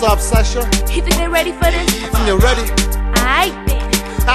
up, Sasha? You think they're ready for this? You ready? Aight then.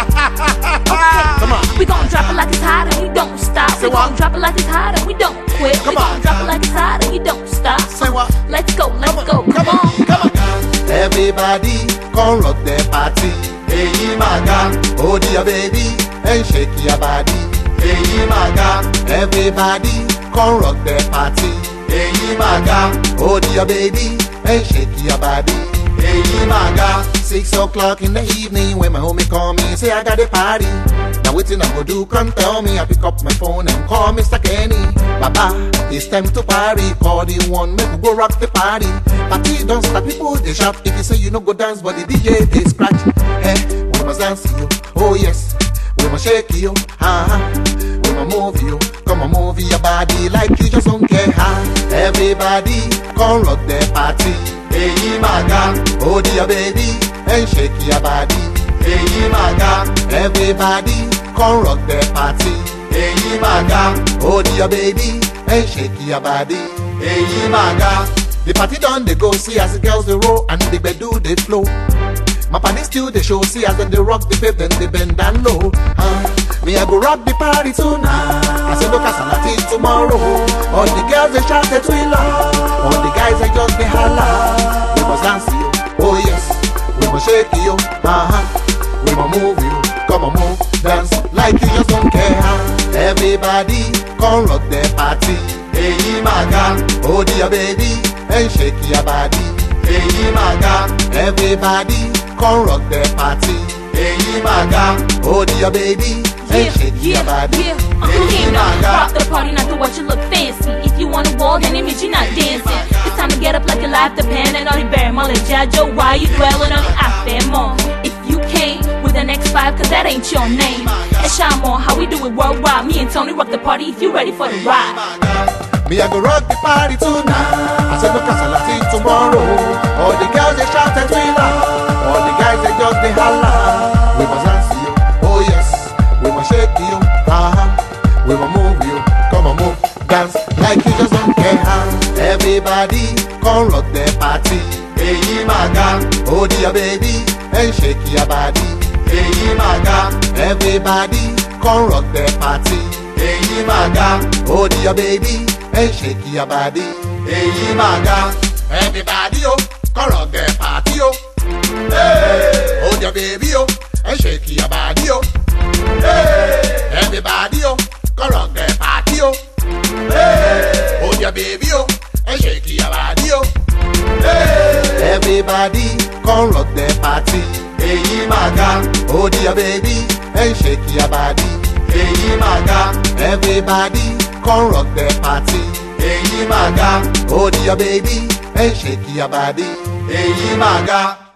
Okay. Come on. We gon' drop it like it's hot and we don't stop. Say We what? gon' drop it like it's hot and we don't quit. Come we on. gon' drop it like it's hot and we don't stop. Say what? Let's go, let's go. Come on, come on. Everybody, come rock the party. Hey, maga, hold your baby and shake your body. Hey, maga, everybody, come rock the party. Hey, maga, hold your baby and shake your body. Hey, maga, 6 o'clock in the evening when my homie call me, say I got a party. Now waiting I go do, come tell me. I pick up my phone and call Mr. Kenny. Baba, it's time to party. Call the one, make we go rock the party. Party don't stop, people they shout. If you say you no go dance, but the DJ they scratch. Hey, we must dance you, oh yes. We must shake you, we must move you. Come on, move your body like you just don't care. Everybody, come rock the party. Hey, maga, hold your baby and shake your body. Hey, maga, everybody, come rock the party. Hey, maga, hold your baby and shake your body. Hey, maga, the party done they go, see as the girls they roll and the bedu they flow. My party still they show, see as then they rock the babe, then they bend down low. Me I go rock the party tonight. I say look at Salati tomorrow. All the girls they shout that we love. All the guys they just they holla. We must dance you, oh yes. We must shake you, we must move you. Come on, move, dance like you just don't care. Everybody, come rock the party. Hey, maga, hold your baby and shake your body. Hey, maga, everybody, come rock the party. Hey, maga, hold your baby and shake your body. Hey, rock the party, not to watch you look fancy. If you wanna wall, then it means you're not dancing. It's time to get up like your life depend. And on the bear, Molly, Jajo, why you dwelling on the affair more? If you came with an X5, cause that ain't your name. And shine more, how we do it worldwide. Me and Tony rock the party if you ready for the ride. Me I go rock the party tonight. I said look at Salati tomorrow. All the girls they shout and we laugh. All the guys they just they holla. We must dance you, oh yes. We must shake you, we must move you. Come on, move, dance like you just don't care. Everybody, come rock the party. Hey, maga, hold your baby and shake your body. Hey, maga, everybody, come rock the party. Hey, maga, hold your baby and shake your body. Hey, maga, everybody, oh, come rock the party, oh. Hey, hold your baby, oh, and shake your body, oh. Hey, everybody, oh, come rock the party, oh. Hey, hold your baby, oh, and shake your body, oh. Hey, everybody, come rock the party. Hey, maga, hold your baby and shake your body. Hey, maga, everybody, come rock the party. Hey, maga, hold your baby and shake your body. Hey, maga.